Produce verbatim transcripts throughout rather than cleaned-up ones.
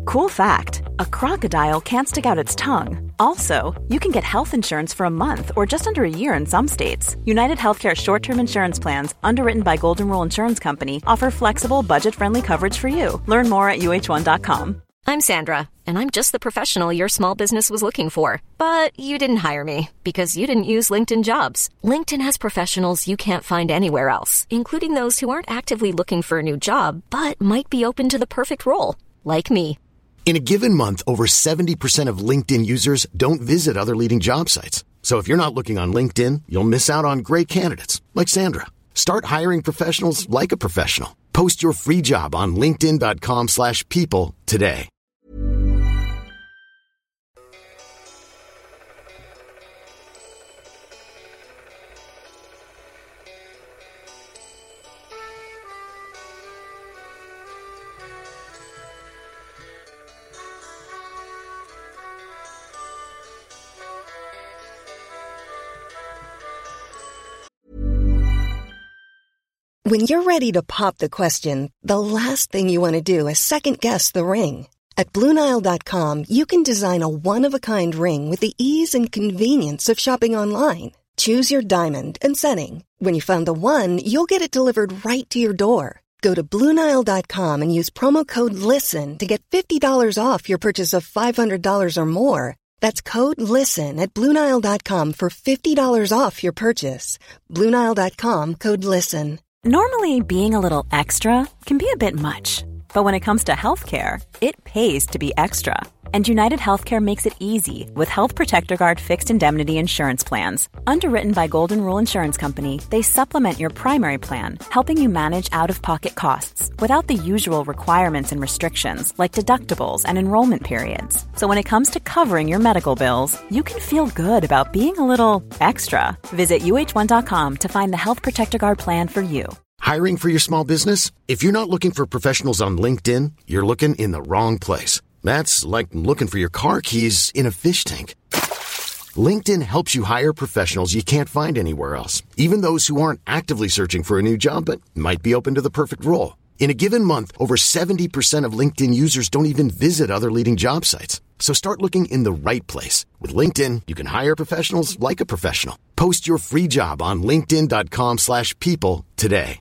Cool fact, a crocodile can't stick out its tongue. Also, you can get health insurance for a month or just under a year in some states. United Healthcare short-term insurance plans, underwritten by Golden Rule Insurance Company, offer flexible, budget-friendly coverage for you. Learn more at U H one dot com. I'm Sandra, and I'm just the professional your small business was looking for. But you didn't hire me because you didn't use LinkedIn Jobs. LinkedIn has professionals you can't find anywhere else, including those who aren't actively looking for a new job, but might be open to the perfect role, like me. In a given month, over seventy percent of LinkedIn users don't visit other leading job sites. So if you're not looking on LinkedIn, you'll miss out on great candidates like Sandra. Start hiring professionals like a professional. Post your free job on linkedin dot com slash people today. When you're ready to pop the question, the last thing you want to do is second-guess the ring. At Blue Nile dot com, you can design a one-of-a-kind ring with the ease and convenience of shopping online. Choose your diamond and setting. When you find the one, you'll get it delivered right to your door. Go to Blue Nile dot com and use promo code LISTEN to get fifty dollars off your purchase of five hundred dollars or more. That's code LISTEN at Blue Nile dot com for fifty dollars off your purchase. Blue Nile dot com, code LISTEN. Normally, being a little extra can be a bit much. But when it comes to healthcare, it pays to be extra. And United Healthcare makes it easy with Health Protector Guard fixed indemnity insurance plans. Underwritten by Golden Rule Insurance Company, they supplement your primary plan, helping you manage out-of-pocket costs without the usual requirements and restrictions like deductibles and enrollment periods. So when it comes to covering your medical bills, you can feel good about being a little extra. Visit U H one dot com to find the Health Protector Guard plan for you. Hiring for your small business? If you're not looking for professionals on LinkedIn, you're looking in the wrong place. That's like looking for your car keys in a fish tank. LinkedIn helps you hire professionals you can't find anywhere else, even those who aren't actively searching for a new job but might be open to the perfect role. In a given month, over seventy percent of LinkedIn users don't even visit other leading job sites. So start looking in the right place. With LinkedIn, you can hire professionals like a professional. Post your free job on linkedin dot com slash people today.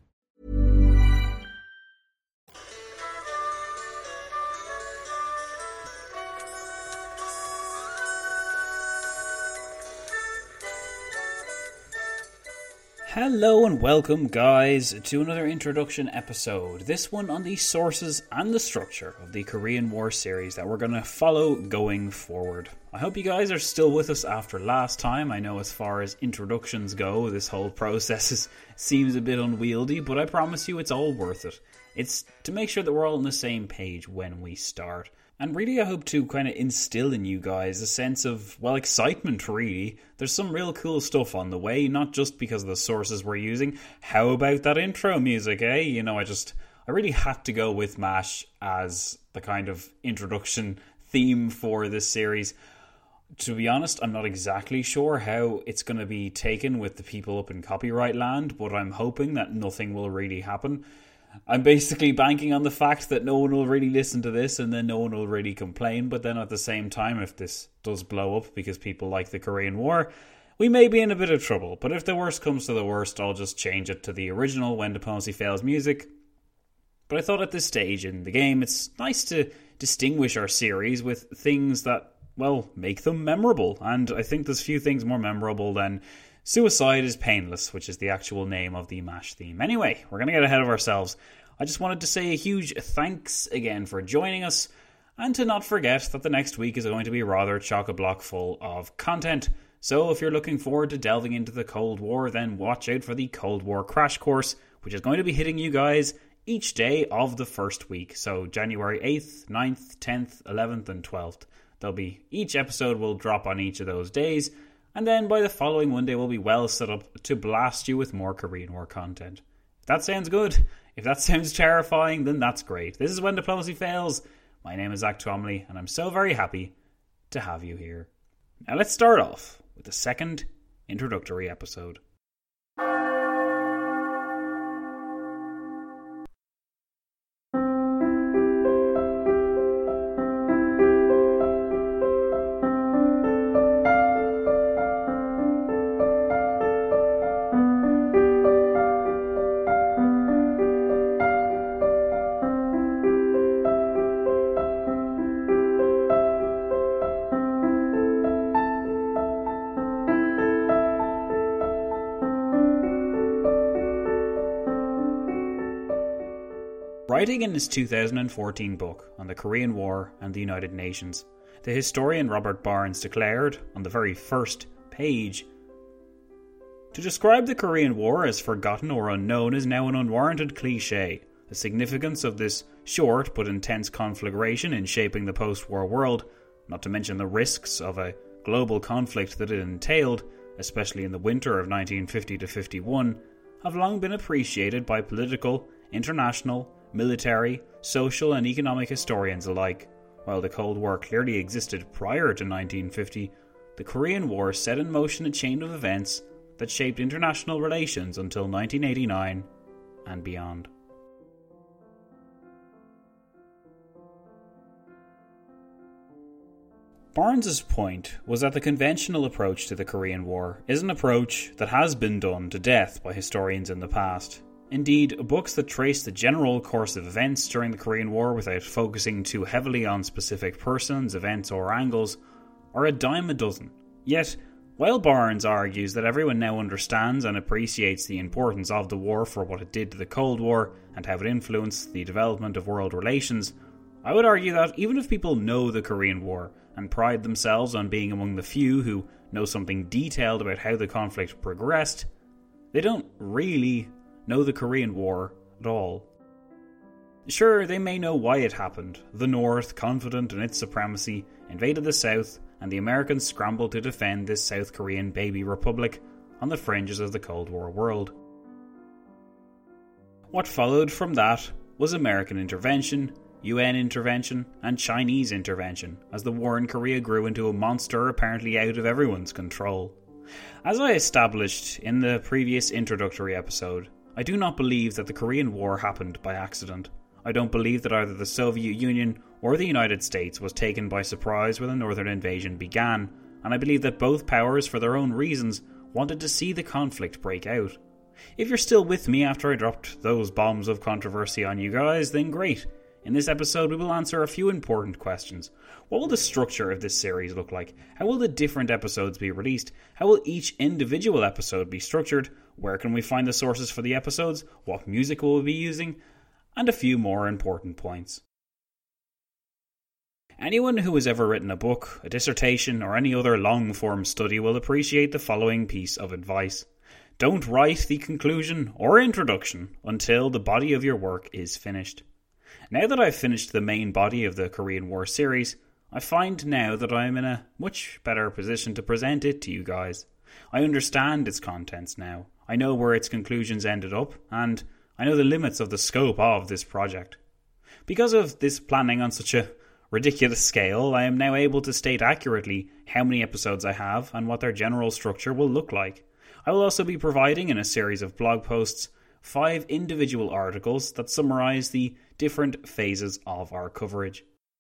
Hello and welcome, guys, to another introduction episode. This one on the sources and the structure of the Korean War series that we're going to follow going forward. I hope you guys are still with us after last time. I know as far as introductions go, this whole process is, seems a bit unwieldy, but I promise you it's all worth it. It's to make sure that we're all on the same page when we start. And really I hope to kind of instill in you guys a sense of, well, excitement really. There's some real cool stuff on the way, not just because of the sources we're using. How about that intro music, eh? You know, I just, I really had to go with MASH as the kind of introduction theme for this series. To be honest, I'm not exactly sure how it's going to be taken with the people up in copyright land, but I'm hoping that nothing will really happen. I'm basically banking on the fact that no one will really listen to this and then no one will really complain. But then at the same time, if this does blow up because people like the Korean War, we may be in a bit of trouble. But if the worst comes to the worst, I'll just change it to the original When Diplomacy Fails music. But I thought at this stage in the game, it's nice to distinguish our series with things that, well, make them memorable. And I think there's few things more memorable than Suicide is Painless, which is the actual name of the MASH theme. Anyway, we're going to get ahead of ourselves. I just wanted to say a huge thanks again for joining us, and to not forget that the next week is going to be rather chock-a-block full of content. So if you're looking forward to delving into the Cold War, then watch out for the Cold War Crash Course, which is going to be hitting you guys each day of the first week. So January eighth, ninth, tenth, eleventh, and twelfth. There'll be, each episode will drop on each of those days. And then by the following Monday, we'll be well set up to blast you with more Korean War content. If that sounds good, if that sounds terrifying, then that's great. This is When Diplomacy Fails. My name is Zach Twomley, and I'm so very happy to have you here. Now let's start off with the second introductory episode. Writing in his two thousand fourteen book on the Korean War and the United Nations, the historian Robert Barnes declared, on the very first page, "To describe the Korean War as forgotten or unknown is now an unwarranted cliché. The significance of this short but intense conflagration in shaping the post-war world, not to mention the risks of a global conflict that it entailed, especially in the winter of nineteen fifty to fifty-one, have long been appreciated by political, international, military, social and economic historians alike. While the Cold War clearly existed prior to nineteen fifty, the Korean War set in motion a chain of events that shaped international relations until nineteen eighty-nine and beyond." Barnes's point was that the conventional approach to the Korean War is an approach that has been done to death by historians in the past. Indeed, books that trace the general course of events during the Korean War without focusing too heavily on specific persons, events or angles are a dime a dozen. Yet, while Barnes argues that everyone now understands and appreciates the importance of the war for what it did to the Cold War and how it influenced the development of world relations, I would argue that even if people know the Korean War and pride themselves on being among the few who know something detailed about how the conflict progressed, they don't really know the Korean War at all. Sure, they may know why it happened. The North, confident in its supremacy, invaded the South, and the Americans scrambled to defend this South Korean baby republic on the fringes of the Cold War world. What followed from that was American intervention, U N intervention, and Chinese intervention, as the war in Korea grew into a monster apparently out of everyone's control. As I established in the previous introductory episode, I do not believe that the Korean War happened by accident. I don't believe that either the Soviet Union or the United States was taken by surprise when the Northern invasion began, and I believe that both powers, for their own reasons, wanted to see the conflict break out. If you're still with me after I dropped those bombs of controversy on you guys, then great. In this episode, we will answer a few important questions. What will the structure of this series look like? How will the different episodes be released? How will each individual episode be structured? Where can we find the sources for the episodes? What music will we be using? And a few more important points. Anyone who has ever written a book, a dissertation, or any other long-form study will appreciate the following piece of advice. Don't write the conclusion or introduction until the body of your work is finished. Now that I've finished the main body of the Korean War series, I find now that I am in a much better position to present it to you guys. I understand its contents now. I know where its conclusions ended up, and I know the limits of the scope of this project. Because of this planning on such a ridiculous scale, I am now able to state accurately how many episodes I have and what their general structure will look like. I will also be providing in a series of blog posts five individual articles that summarise the different phases of our coverage.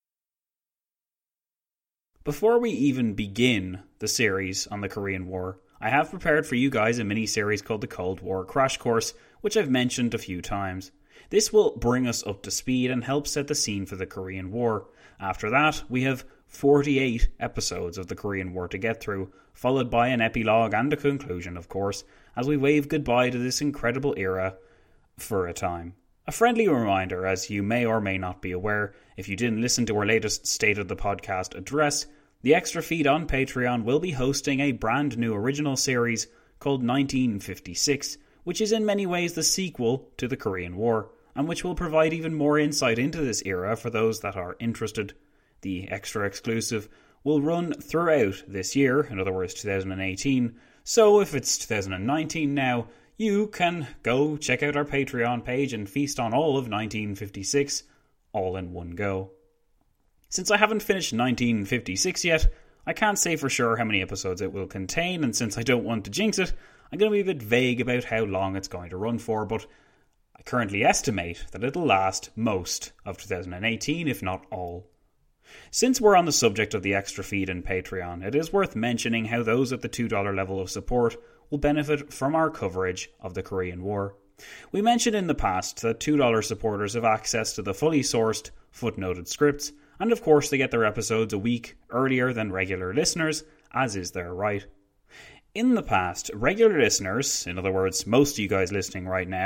Before we even begin the series on the Korean War, I have prepared for you guys a mini-series called the Cold War Crash Course, which I've mentioned a few times. This will bring us up to speed and help set the scene for the Korean War. After that, we have forty-eight episodes of the Korean War to get through, followed by an epilogue and a conclusion, of course, as we wave goodbye to this incredible era for a time. A friendly reminder, as you may or may not be aware, if you didn't listen to our latest State of the Podcast address, the Extra Feed on Patreon will be hosting a brand new original series called nineteen fifty-six, which is in many ways the sequel to the Korean War, and which will provide even more insight into this era for those that are interested. The extra exclusive will run throughout this year, in other words two thousand eighteen, so if it's two thousand nineteen now, you can go check out our Patreon page and feast on all of nineteen fifty-six all in one go. Since I haven't finished nineteen fifty-six yet, I can't say for sure how many episodes it will contain, and since I don't want to jinx it, I'm going to be a bit vague about how long it's going to run for, but I currently estimate that it'll last most of two thousand eighteen, if not all. Since we're on the subject of the extra feed and Patreon, it is worth mentioning how those at the two dollars level of support will benefit from our coverage of the Korean War. We mentioned in the past that two dollars supporters have access to the fully sourced, footnoted scripts, and of course they get their episodes a week earlier than regular listeners, as is their right. In the past, regular listeners, in other words most of you guys listening right now,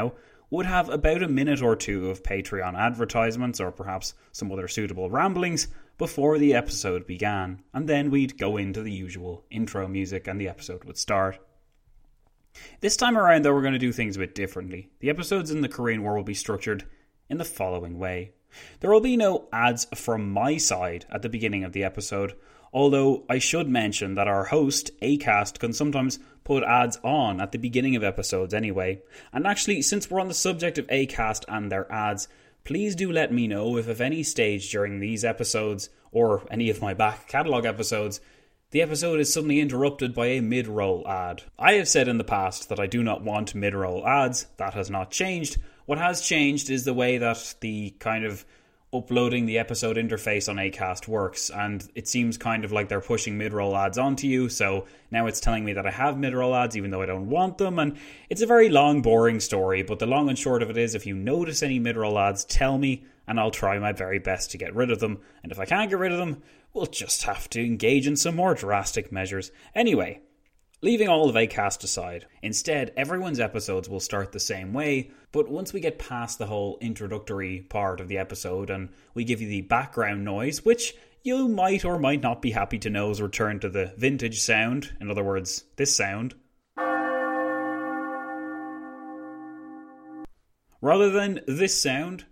would have about a minute or two of Patreon advertisements or perhaps some other suitable ramblings before the episode began, and then we'd go into the usual intro music and the episode would start. This time around, though, we're going to do things a bit differently. The episodes in the Korean War will be structured in the following way. There will be no ads from my side at the beginning of the episode, although I should mention that our host, Acast, can sometimes put ads on at the beginning of episodes anyway. And actually, since we're on the subject of Acast and their ads, please do let me know if at any stage during these episodes, or any of my back catalogue episodes, the episode is suddenly interrupted by a mid-roll ad. I have said in the past that I do not want mid-roll ads. That has not changed. What has changed is the way that the kind of uploading the episode interface on Acast works, and it seems kind of like they're pushing mid-roll ads onto you, so now it's telling me that I have mid-roll ads even though I don't want them, and it's a very long, boring story, but the long and short of it is, if you notice any mid-roll ads, tell me, and I'll try my very best to get rid of them, and if I can't get rid of them, we'll just have to engage in some more drastic measures. Anyway, leaving all of Acast aside, instead, everyone's episodes will start the same way, but once we get past the whole introductory part of the episode and we give you the background noise, which you might or might not be happy to know is returned to the vintage sound, in other words, this sound, rather than this sound.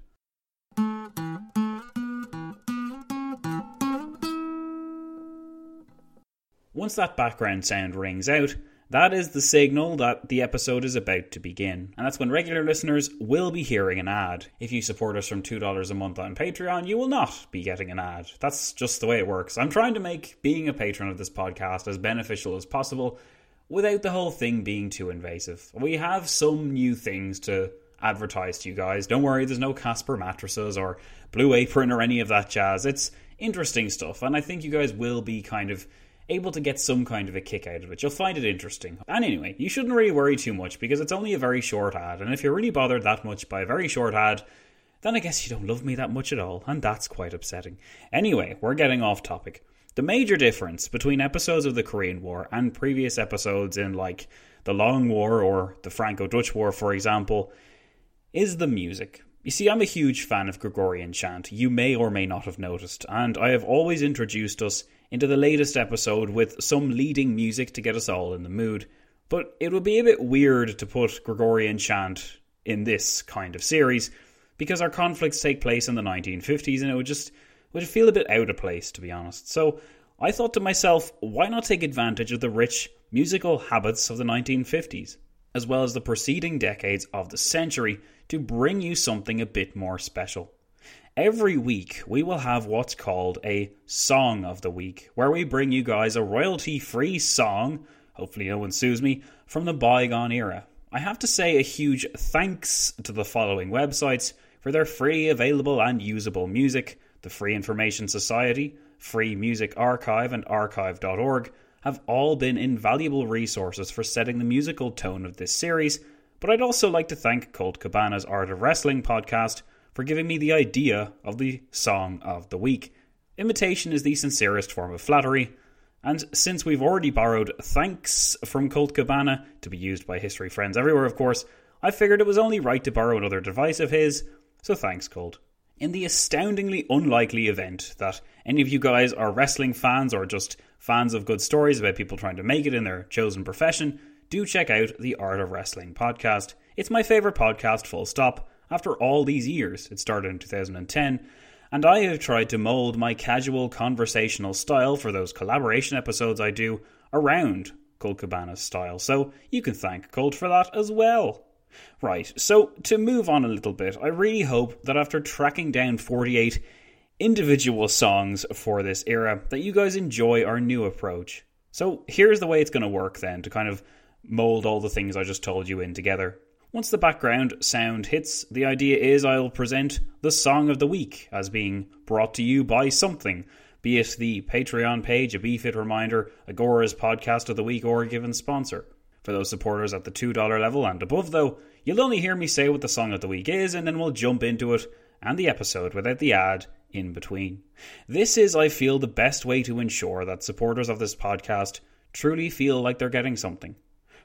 Once that background sound rings out, that is the signal that the episode is about to begin. And that's when regular listeners will be hearing an ad. If you support us from two dollars a month on Patreon, you will not be getting an ad. That's just the way it works. I'm trying to make being a patron of this podcast as beneficial as possible without the whole thing being too invasive. We have some new things to advertise to you guys. Don't worry, there's no Casper mattresses or Blue Apron or any of that jazz. It's interesting stuff, and I think you guys will be kind of able to get some kind of a kick out of it. You'll find it interesting. And anyway, you shouldn't really worry too much because it's only a very short ad, and if you're really bothered that much by a very short ad, then I guess you don't love me that much at all, and that's quite upsetting. Anyway, we're getting off topic. The major difference between episodes of the Korean War and previous episodes in, like, the Long War or the Franco-Dutch War, for example, is the music. You see, I'm a huge fan of Gregorian chant, you may or may not have noticed, and I have always introduced us into the latest episode with some leading music to get us all in the mood. But it would be a bit weird to put Gregorian chant in this kind of series, because our conflicts take place in the nineteen fifties, and it would just would feel a bit out of place, to be honest. So I thought to myself, why not take advantage of the rich musical habits of the nineteen fifties, as well as the preceding decades of the century, to bring you something a bit more special. Every week, we will have what's called a Song of the Week, where we bring you guys a royalty-free song, hopefully no one sues me, from the bygone era. I have to say a huge thanks to the following websites for their free, available and usable music. The Free Information Society, Free Music Archive and archive dot org have all been invaluable resources for setting the musical tone of this series, but I'd also like to thank Colt Cabana's Art of Wrestling podcast for giving me the idea of the Song of the Week. Imitation is the sincerest form of flattery, and since we've already borrowed thanks from Colt Cabana to be used by history friends everywhere, of course, I figured it was only right to borrow another device of his, so thanks, Colt. In the astoundingly unlikely event that any of you guys are wrestling fans or just fans of good stories about people trying to make it in their chosen profession, do check out the Art of Wrestling podcast. It's my favourite podcast, full stop. After all these years, it started in two thousand ten, and I have tried to mould my casual conversational style for those collaboration episodes I do around Colt Cabana's style, so you can thank Colt for that as well. Right, so to move on a little bit, I really hope that after tracking down forty-eight individual songs for this era, that you guys enjoy our new approach. So here's the way it's going to work then, to kind of mould all the things I just told you in together. Once the background sound hits, the idea is I'll present the Song of the Week as being brought to you by something, be it the Patreon page, a BeFit reminder, Agora's Podcast of the Week, or a given sponsor. For those supporters at the two dollars level and above, though, you'll only hear me say what the Song of the Week is, and then we'll jump into it and the episode without the ad in between. This is, I feel, the best way to ensure that supporters of this podcast truly feel like they're getting something.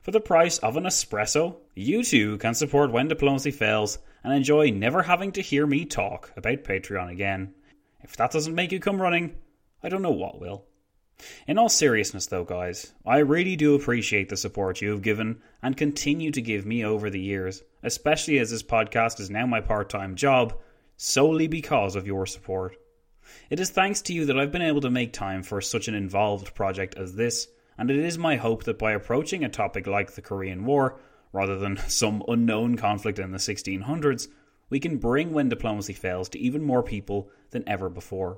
For the price of an espresso, you too can support When Diplomacy Fails and enjoy never having to hear me talk about Patreon again. If that doesn't make you come running, I don't know what will. In all seriousness though, guys, I really do appreciate the support you have given and continue to give me over the years, especially as this podcast is now my part-time job, solely because of your support. It is thanks to you that I've been able to make time for such an involved project as this, and it is my hope that by approaching a topic like the Korean War, rather than some unknown conflict in the sixteen hundreds, we can bring When Diplomacy Fails to even more people than ever before.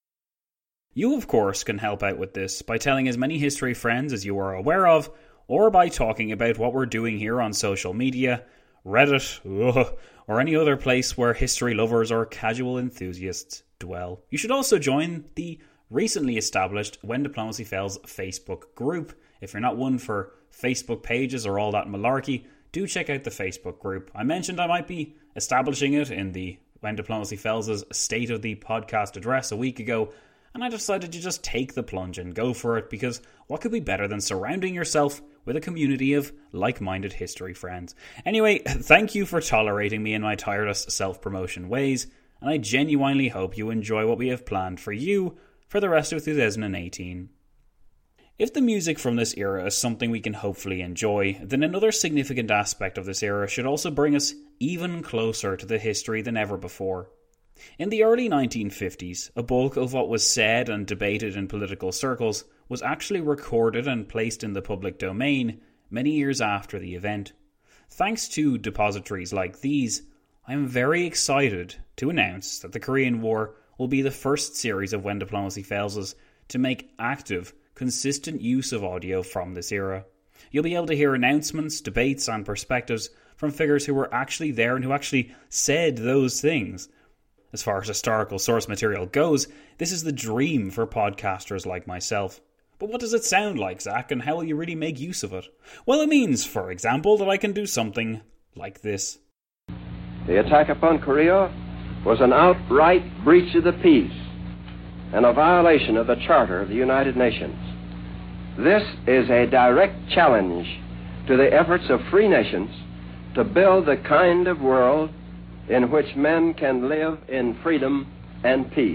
You, of course, can help out with this by telling as many history friends as you are aware of, or by talking about what we're doing here on social media, Reddit, ugh, or any other place where history lovers or casual enthusiasts dwell. You should also join the recently established When Diplomacy Fails Facebook group. If you're not one for Facebook pages or all that malarkey, do check out the Facebook group. I mentioned I might be establishing it in the When Diplomacy Fails' State of the Podcast address a week ago, and I decided to just take the plunge and go for it, because what could be better than surrounding yourself with a community of like-minded history friends? Anyway, thank you for tolerating me in my tireless self-promotion ways, and I genuinely hope you enjoy what we have planned for you for the rest of two thousand eighteen. If the music from this era is something we can hopefully enjoy, then another significant aspect of this era should also bring us even closer to the history than ever before. In the early nineteen fifties, a bulk of what was said and debated in political circles was actually recorded and placed in the public domain many years after the event. Thanks to depositories like these, I am very excited to announce that the Korean War will be the first series of When Diplomacy Fails to make active, consistent use of audio from this era. You'll be able to hear announcements, debates, and perspectives from figures who were actually there and who actually said those things. As far as historical source material goes, this is the dream for podcasters like myself. But what does it sound like, Zach, and how will you really make use of it? Well, it means, for example, that I can do something like this. The attack upon Korea was an outright breach of the peace and a violation of the Charter of the United Nations. This is a direct challenge to the efforts of free nations to build the kind of world in which men can live in freedom and peace.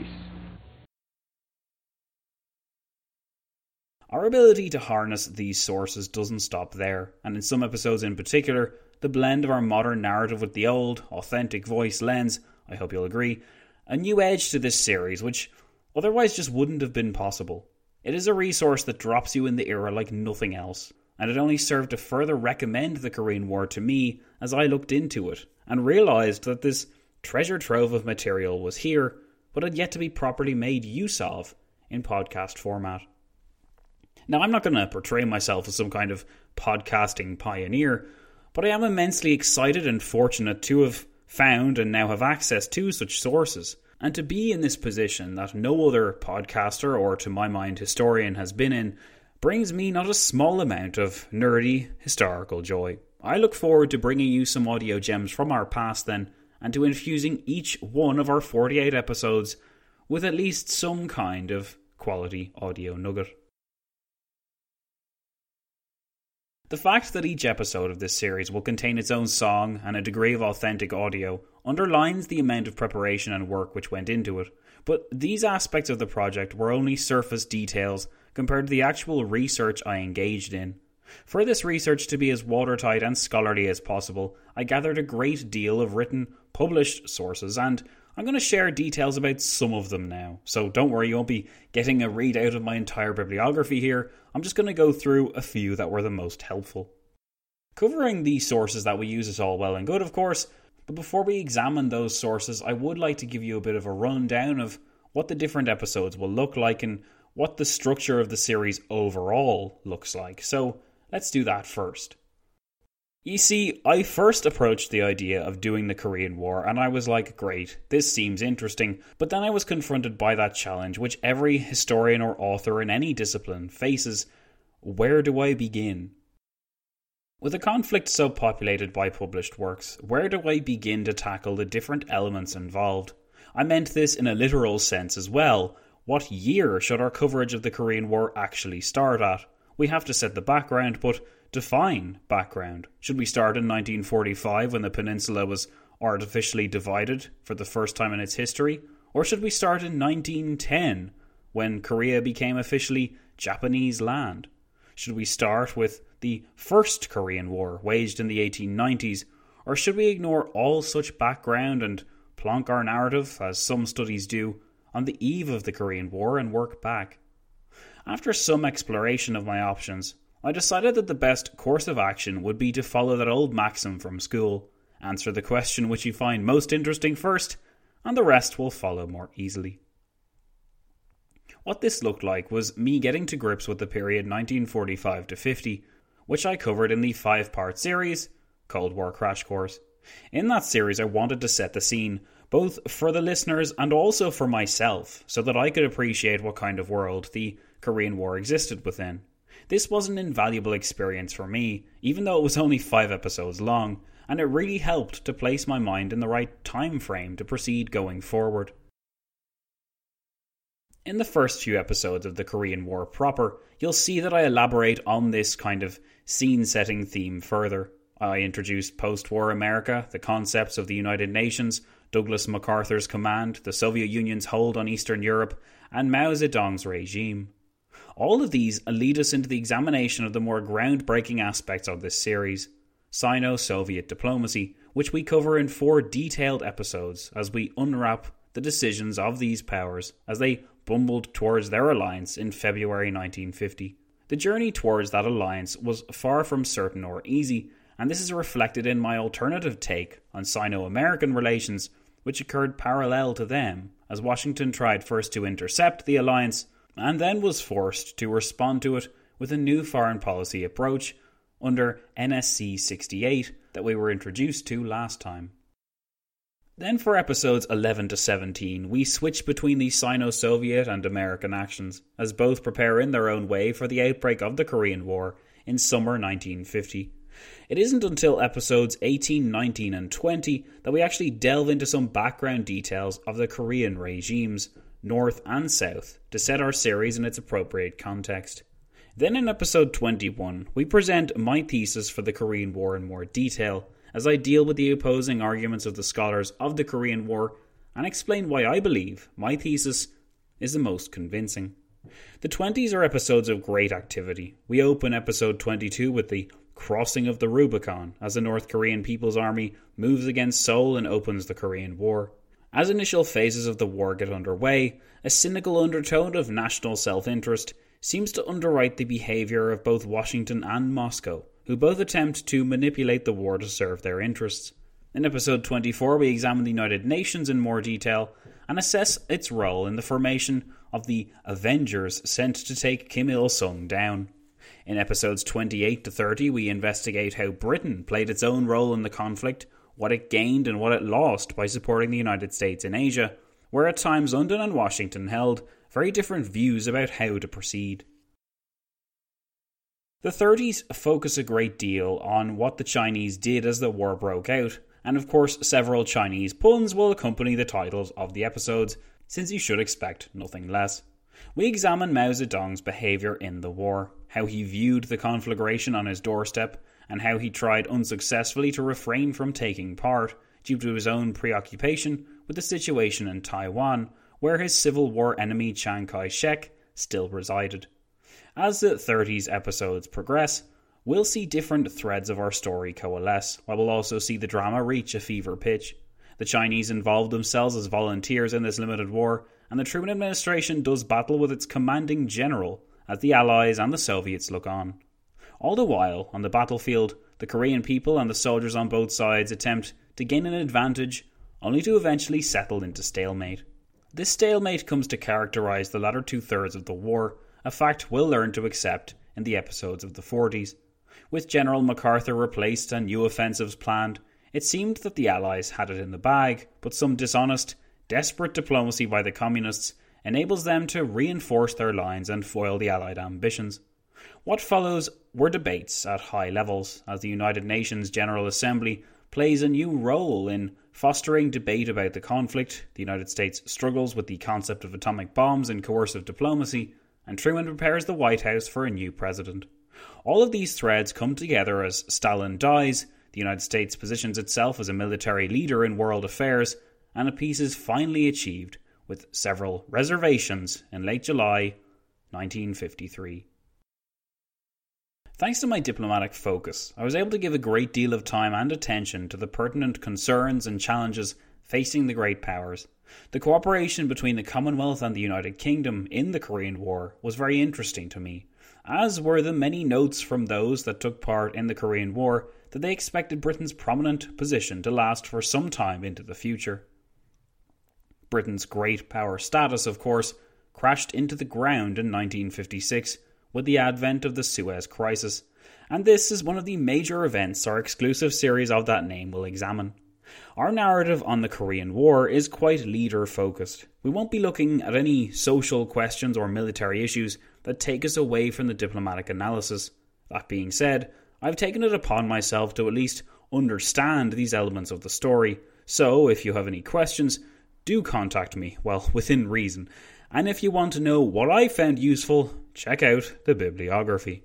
Our ability to harness these sources doesn't stop there, and in some episodes in particular, the blend of our modern narrative with the old, authentic voice lends, I hope you'll agree, a new edge to this series which otherwise just wouldn't have been possible. It is a resource that drops you in the era like nothing else, and it only served to further recommend the Korean War to me as I looked into it, and realised that this treasure trove of material was here, but had yet to be properly made use of in podcast format. Now, I'm not going to portray myself as some kind of podcasting pioneer, but I am immensely excited and fortunate to have found and now have access to such sources, and to be in this position that no other podcaster, or to my mind historian, has been in, brings me not a small amount of nerdy historical joy. I look forward to bringing you some audio gems from our past then, and to infusing each one of our forty-eight episodes with at least some kind of quality audio nugget. The fact that each episode of this series will contain its own song and a degree of authentic audio underlines the amount of preparation and work which went into it, but these aspects of the project were only surface details compared to the actual research I engaged in. For this research to be as watertight and scholarly as possible, I gathered a great deal of written, published sources, and I'm going to share details about some of them now. So don't worry, you won't be getting a readout of my entire bibliography here. I'm just going to go through a few that were the most helpful. Covering the sources that we use is all well and good, of course, but before we examine those sources, I would like to give you a bit of a rundown of what the different episodes will look like and what the structure of the series overall looks like. So let's do that first. You see, I first approached the idea of doing the Korean War and I was like, great, this seems interesting, but then I was confronted by that challenge which every historian or author in any discipline faces. Where do I begin? With a conflict so populated by published works, where do I begin to tackle the different elements involved? I meant this in a literal sense as well. What year should our coverage of the Korean War actually start at? we have to set the background, but define background. Should we start in nineteen forty-five when the peninsula was artificially divided for the first time in its history? Or should we start in nineteen ten when Korea became officially Japanese land? Should we start with the First Korean War waged in the eighteen nineties? Or should we ignore all such background and plonk our narrative, as some studies do, on the eve of the Korean War and work back? After some exploration of my options, I decided that the best course of action would be to follow that old maxim from school: answer the question which you find most interesting first, and the rest will follow more easily. What this looked like was me getting to grips with the period nineteen forty-five to fifty, which I covered in the five-part series, Cold War Crash Course. In that series I wanted to set the scene, both for the listeners and also for myself, so that I could appreciate what kind of world the Korean War existed within. This was an invaluable experience for me, even though it was only five episodes long, and it really helped to place my mind in the right time frame to proceed going forward. In the first few episodes of the Korean War proper, you'll see that I elaborate on this kind of scene-setting theme further. I introduced post-war America, the concepts of the United Nations, Douglas MacArthur's command, the Soviet Union's hold on Eastern Europe, and Mao Zedong's regime. All of these lead us into the examination of the more groundbreaking aspects of this series, Sino-Soviet diplomacy, which we cover in four detailed episodes as we unwrap the decisions of these powers as they bumbled towards their alliance in February nineteen fifty. The journey towards that alliance was far from certain or easy, and this is reflected in my alternative take on Sino-American relations, which occurred parallel to them, as Washington tried first to intercept the alliance and then was forced to respond to it with a new foreign policy approach under N S C sixty-eight that we were introduced to last time. Then for episodes eleven to seventeen, we switch between the Sino-Soviet and American actions, as both prepare in their own way for the outbreak of the Korean War in summer nineteen fifty. It isn't until episodes eighteen, nineteen and twenty that we actually delve into some background details of the Korean regimes, North and South, to set our series in its appropriate context. Then in episode twenty-one, we present my thesis for the Korean War in more detail, as I deal with the opposing arguments of the scholars of the Korean War and explain why I believe my thesis is the most convincing. The twenties are episodes of great activity. We open episode twenty-two with the crossing of the Rubicon as the North Korean People's Army moves against Seoul and opens the Korean War. As initial phases of the war get underway, a cynical undertone of national self-interest seems to underwrite the behaviour of both Washington and Moscow, who both attempt to manipulate the war to serve their interests. In episode twenty-four, we examine the United Nations in more detail and assess its role in the formation of the Avengers sent to take Kim Il-sung down. In episodes twenty-eight to thirty, we investigate how Britain played its own role in the conflict, what it gained and what it lost by supporting the United States in Asia, where at times London and Washington held very different views about how to proceed. The thirties focus a great deal on what the Chinese did as the war broke out, and of course several Chinese puns will accompany the titles of the episodes, since you should expect nothing less. We examine Mao Zedong's behaviour in the war, how he viewed the conflagration on his doorstep, and how he tried unsuccessfully to refrain from taking part due to his own preoccupation with the situation in Taiwan, where his Civil War enemy Chiang Kai-shek still resided. As the thirties episodes progress, we'll see different threads of our story coalesce, while we'll also see the drama reach a fever pitch. The Chinese involved themselves as volunteers in this limited war, and the Truman administration does battle with its commanding general as the Allies and the Soviets look on. All the while, on the battlefield, the Korean people and the soldiers on both sides attempt to gain an advantage, only to eventually settle into stalemate. This stalemate comes to characterise the latter two-thirds of the war, a fact we'll learn to accept in the episodes of the forties. With General MacArthur replaced and new offensives planned, it seemed that the Allies had it in the bag, but some dishonest, desperate diplomacy by the Communists enables them to reinforce their lines and foil the Allied ambitions. What follows were debates at high levels, as the United Nations General Assembly plays a new role in fostering debate about the conflict, the United States struggles with the concept of atomic bombs and coercive diplomacy, and Truman prepares the White House for a new president. All of these threads come together as Stalin dies, the United States positions itself as a military leader in world affairs, and a peace is finally achieved, with several reservations, in late July nineteen fifty-three. Thanks to my diplomatic focus, I was able to give a great deal of time and attention to the pertinent concerns and challenges facing the great powers. The cooperation between the Commonwealth and the United Kingdom in the Korean War was very interesting to me, as were the many notes from those that took part in the Korean War that they expected Britain's prominent position to last for some time into the future. Britain's great power status, of course, crashed into the ground in nineteen fifty-six with the advent of the Suez Crisis, and this is one of the major events our exclusive series of that name will examine. Our narrative on the Korean War is quite leader-focused. We won't be looking at any social questions or military issues that take us away from the diplomatic analysis. That being said, I've taken it upon myself to at least understand these elements of the story, so if you have any questions, do contact me, well, within reason. And if you want to know what I found useful, check out the bibliography.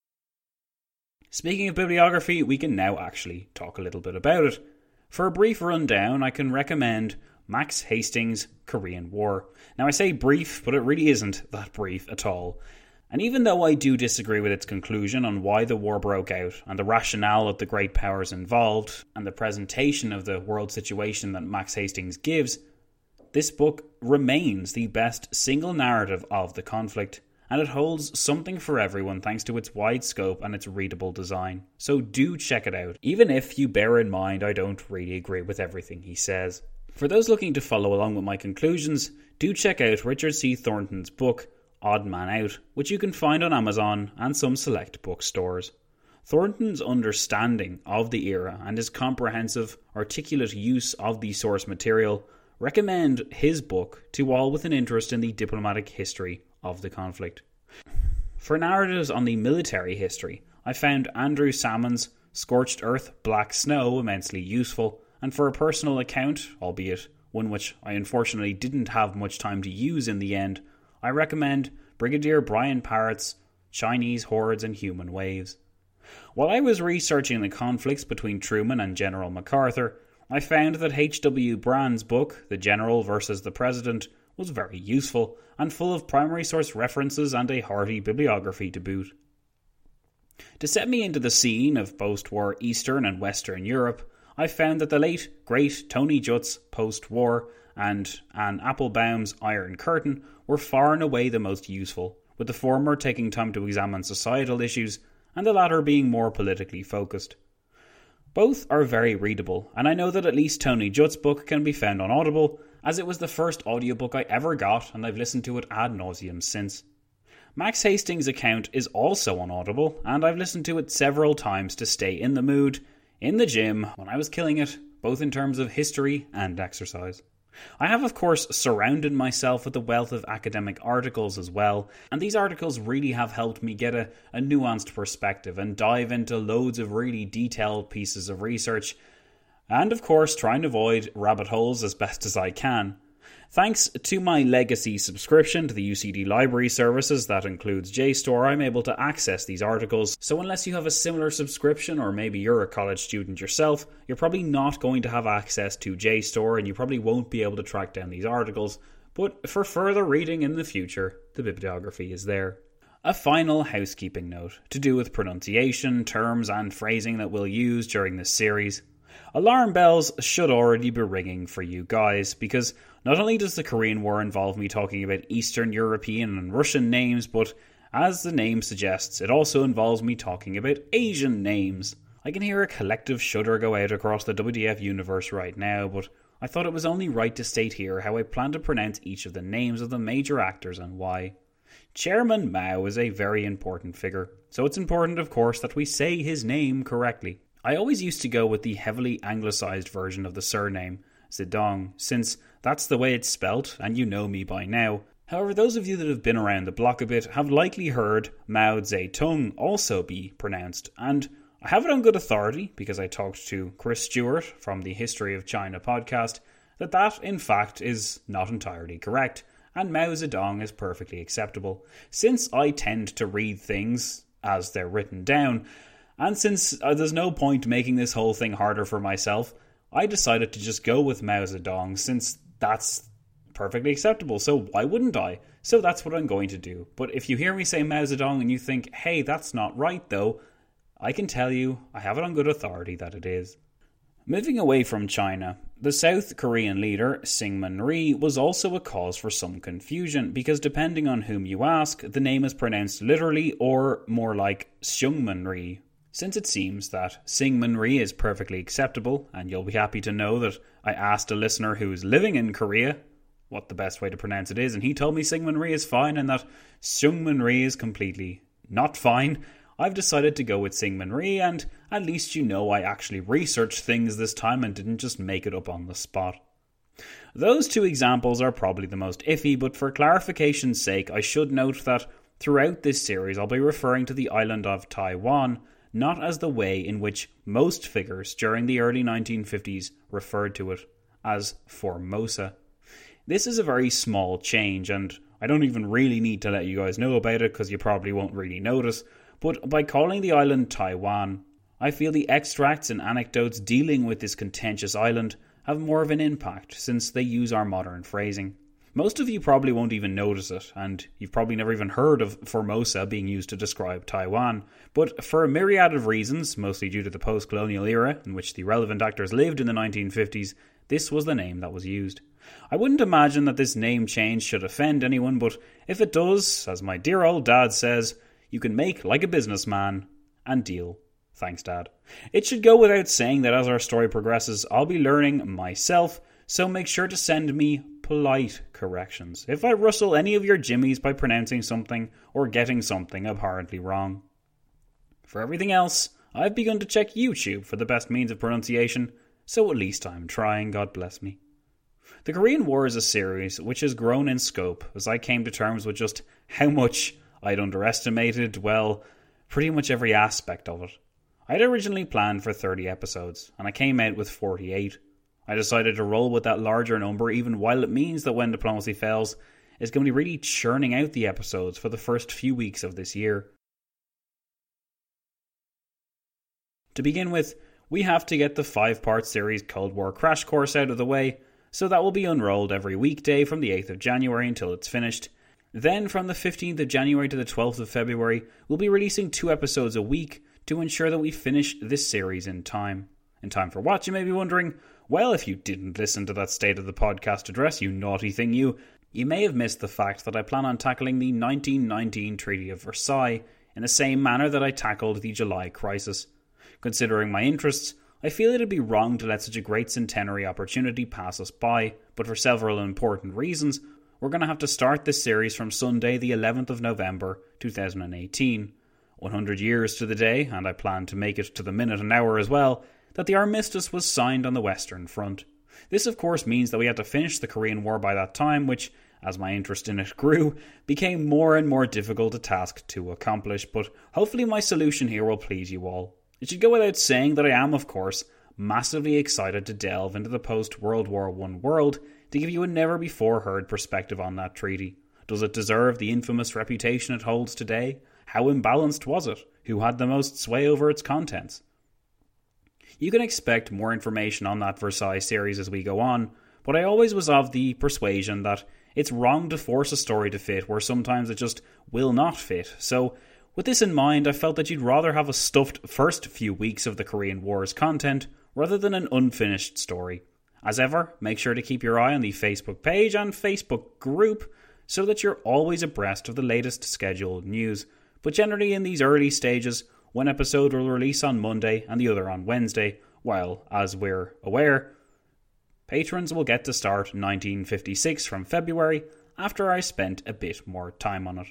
Speaking of bibliography, we can now actually talk a little bit about it. For a brief rundown, I can recommend Max Hastings' Korean War. Now I say brief, but it really isn't that brief at all. And even though I do disagree with its conclusion on why the war broke out, and the rationale of the great powers involved, and the presentation of the world situation that Max Hastings gives, this book remains the best single narrative of the conflict, and it holds something for everyone thanks to its wide scope and its readable design. So do check it out, even if you bear in mind I don't really agree with everything he says. For those looking to follow along with my conclusions, do check out Richard C. Thornton's book, Odd Man Out, which you can find on Amazon and some select bookstores. Thornton's understanding of the era and his comprehensive, articulate use of the source material recommend his book to all with an interest in the diplomatic history of the conflict. For narratives on the military history, I found Andrew Salmon's Scorched Earth, Black Snow immensely useful, and for a personal account, albeit one which I unfortunately didn't have much time to use in the end, I recommend Brigadier Brian Parrott's Chinese Hordes and Human Waves. While I was researching the conflicts between Truman and General MacArthur, I found that H W Brand's book, The General versus the President, was very useful and full of primary source references and a hearty bibliography to boot. To set me into the scene of post-war Eastern and Western Europe, I found that the late, great Tony Judd's Post-War and Anne Applebaum's Iron Curtain were far and away the most useful, with the former taking time to examine societal issues and the latter being more politically focused. Both are very readable, and I know that at least Tony Judd's book can be found on Audible, as it was the first audiobook I ever got and I've listened to it ad nauseum since. Max Hastings' account is also on Audible, and I've listened to it several times to stay in the mood, in the gym, when I was killing it, both in terms of history and exercise. I have of course surrounded myself with a wealth of academic articles as well, and these articles really have helped me get a, a nuanced perspective and dive into loads of really detailed pieces of research, and of course try and avoid rabbit holes as best as I can. Thanks to my legacy subscription to the U C D library services that includes JSTOR, I'm able to access these articles, so unless you have a similar subscription or maybe you're a college student yourself, you're probably not going to have access to JSTOR and you probably won't be able to track down these articles, but for further reading in the future, the bibliography is there. A final housekeeping note to do with pronunciation, terms and phrasing that we'll use during this series. Alarm bells should already be ringing for you guys, because not only does the Korean War involve me talking about Eastern European and Russian names, but as the name suggests, it also involves me talking about Asian names. I can hear a collective shudder go out across the W D F universe right now, but I thought it was only right to state here how I plan to pronounce each of the names of the major actors and why. Chairman Mao is a very important figure, so it's important of course that we say his name correctly. I always used to go with the heavily anglicised version of the surname, Zedong, since that's the way it's spelt, and you know me by now. However, those of you that have been around the block a bit have likely heard Mao Zedong also be pronounced, and I have it on good authority, because I talked to Chris Stewart from the History of China podcast, that that in fact is not entirely correct, and Mao Zedong is perfectly acceptable. Since I tend to read things as they're written down, and since uh, there's no point making this whole thing harder for myself, I decided to just go with Mao Zedong since that's perfectly acceptable, so why wouldn't I? So that's what I'm going to do. But if you hear me say Mao Zedong and you think, hey, that's not right though, I can tell you, I have it on good authority that it is. Moving away from China, the South Korean leader Syngman Rhee was also a cause for some confusion because depending on whom you ask, the name is pronounced literally or more like Syngman Rhee. Since it seems that Syngman Rhee is perfectly acceptable, and you'll be happy to know that I asked a listener who is living in Korea what the best way to pronounce it is, and he told me Syngman Rhee is fine and that Syngman Rhee is completely not fine, I've decided to go with Syngman Rhee, and at least you know I actually researched things this time and didn't just make it up on the spot. Those two examples are probably the most iffy, but for clarification's sake I should note that throughout this series I'll be referring to the island of Taiwan, not as the way in which most figures during the early nineteen fifties referred to it, as Formosa. This is a very small change, and I don't even really need to let you guys know about it because you probably won't really notice, but by calling the island Taiwan, I feel the extracts and anecdotes dealing with this contentious island have more of an impact since they use our modern phrasing. Most of you probably won't even notice it, and you've probably never even heard of Formosa being used to describe Taiwan, but for a myriad of reasons, mostly due to the post-colonial era in which the relevant actors lived in the nineteen fifties, this was the name that was used. I wouldn't imagine that this name change should offend anyone, but if it does, as my dear old dad says, you can make like a businessman and deal. Thanks, Dad. It should go without saying that as our story progresses, I'll be learning myself, so make sure to send me polite corrections if I rustle any of your jimmies by pronouncing something or getting something abhorrently wrong. For everything else, I've begun to check YouTube for the best means of pronunciation, so at least I'm trying, God bless me. The Korean War is a series which has grown in scope as I came to terms with just how much I'd underestimated, well, pretty much every aspect of it. I'd originally planned for thirty episodes, and I came out with forty-eight. I decided to roll with that larger number even while it means that When Diplomacy Fails is going to be really churning out the episodes for the first few weeks of this year. To begin with, we have to get the five-part series Cold War Crash Course out of the way, so that will be unrolled every weekday from the eighth of January until it's finished. Then from the fifteenth of January to the twelfth of February, we'll be releasing two episodes a week to ensure that we finish this series in time. In time for what, you may be wondering? Well, if you didn't listen to that State of the Podcast address, you naughty thing you, you may have missed the fact that I plan on tackling the nineteen nineteen Treaty of Versailles in the same manner that I tackled the July Crisis. Considering my interests, I feel it'd be wrong to let such a great centenary opportunity pass us by, but for several important reasons, we're going to have to start this series from Sunday the eleventh of November two thousand eighteen. one hundred years to the day, and I plan to make it to the minute and hour as well, that the armistice was signed on the Western Front. This of course means that we had to finish the Korean War by that time, which, as my interest in it grew, became more and more difficult a task to accomplish, but hopefully my solution here will please you all. It should go without saying that I am, of course, massively excited to delve into the post-World War One world to give you a never-before-heard perspective on that treaty. Does it deserve the infamous reputation it holds today? How imbalanced was it? Who had the most sway over its contents? You can expect more information on that Versailles series as we go on, but I always was of the persuasion that it's wrong to force a story to fit where sometimes it just will not fit. So, with this in mind, I felt that you'd rather have a stuffed first few weeks of the Korean War's content rather than an unfinished story. As ever, make sure to keep your eye on the Facebook page and Facebook group so that you're always abreast of the latest scheduled news. But generally in these early stages, one episode will release on Monday and the other on Wednesday, while, as we're aware, patrons will get to start nineteen fifty-six from February after I spent a bit more time on it.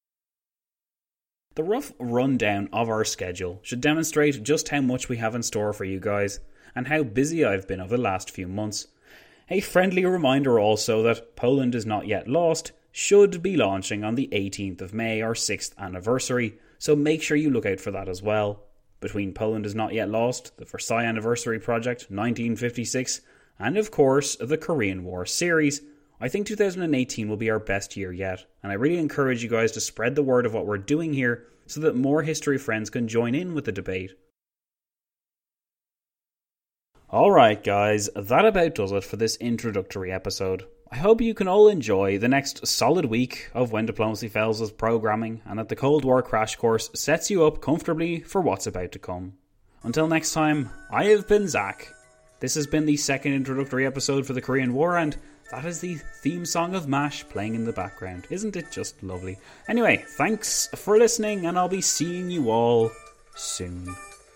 The rough rundown of our schedule should demonstrate just how much we have in store for you guys, and how busy I've been over the last few months. A friendly reminder also that Poland is Not Yet Lost should be launching on the eighteenth of May, our sixth anniversary, so make sure you look out for that as well. Between Poland is Not Yet Lost, the Versailles Anniversary Project, nineteen fifty-six, and of course the Korean War series, I think two thousand eighteen will be our best year yet, and I really encourage you guys to spread the word of what we're doing here so that more history friends can join in with the debate. Alright guys, that about does it for this introductory episode. I hope you can all enjoy the next solid week of When Diplomacy Fails' programming, and that the Cold War crash course sets you up comfortably for what's about to come. Until next time, I have been Zach. This has been the second introductory episode for the Korean War, and that is the theme song of MASH playing in the background. Isn't it just lovely? Anyway, thanks for listening, and I'll be seeing you all soon.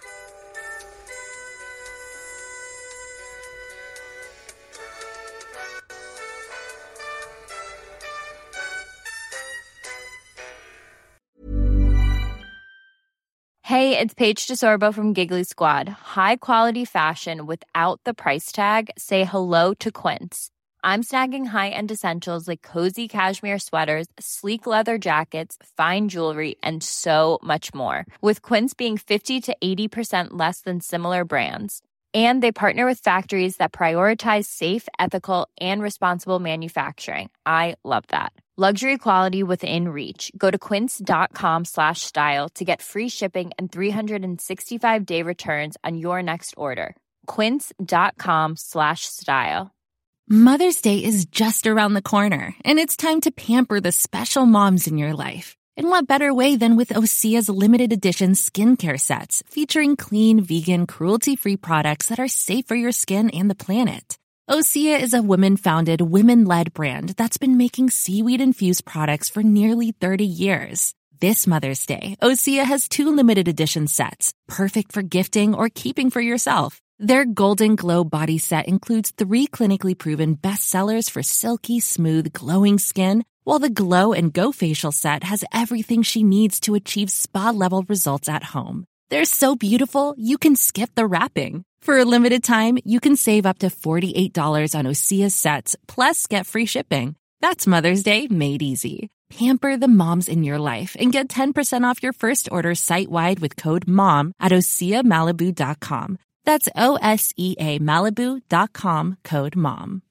Hey, it's Paige DeSorbo from Giggly Squad. High quality fashion without the price tag. Say hello to Quince. I'm snagging high-end essentials like cozy cashmere sweaters, sleek leather jackets, fine jewelry, and so much more. With Quince being fifty to eighty percent less than similar brands. And they partner with factories that prioritize safe, ethical, and responsible manufacturing. I love that. Luxury quality within reach. Go to quince.com slash style to get free shipping and three sixty-five day returns on your next order. Quince.com slash style. Mother's Day is just around the corner, and it's time to pamper the special moms in your life. And what better way than with Osea's limited edition skincare sets featuring clean, vegan, cruelty-free products that are safe for your skin and the planet. Osea is a women-founded, women-led brand that's been making seaweed-infused products for nearly thirty years. This Mother's Day, Osea has two limited edition sets, perfect for gifting or keeping for yourself. Their Golden Glow body set includes three clinically proven bestsellers for silky, smooth, glowing skin, while the Glow and Go facial set has everything she needs to achieve spa-level results at home. They're so beautiful, you can skip the wrapping. For a limited time, you can save up to forty-eight dollars on Osea sets, plus get free shipping. That's Mother's Day made easy. Pamper the moms in your life and get ten percent off your first order site-wide with code MOM at osea malibu dot com. That's O S E A Malibu dot com, code MOM.